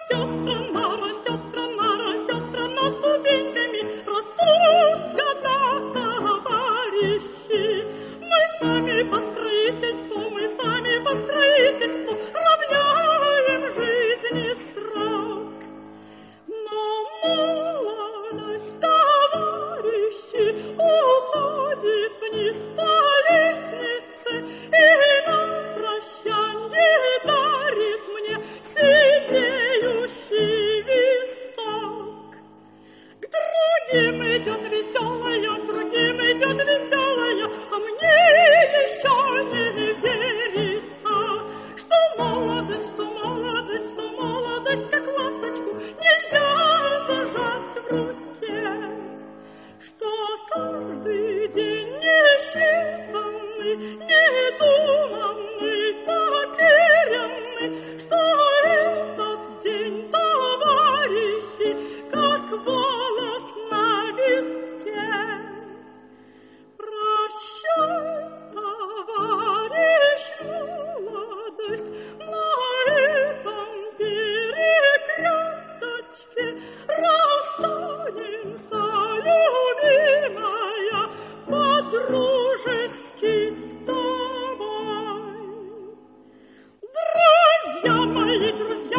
растет страна ступеньками, растут года, товарищи. Мы сами по строительству равняем жизни срок. Но молодость, товарищи, уходит вниз по лестнице и на прощанье дарит мне сидеющий висок. К другим идет веселая, а мне еще не верится, что молодость, как ласточку нельзя зажать в руке, что каждый день несчитанный, недуманный, потерянный, что этот день, товарищи, как волос на виске. Прощай, товарищ, молодость, на этом перекресточке расстанемся, любимая, по-дружески с тобой. Друзья мои,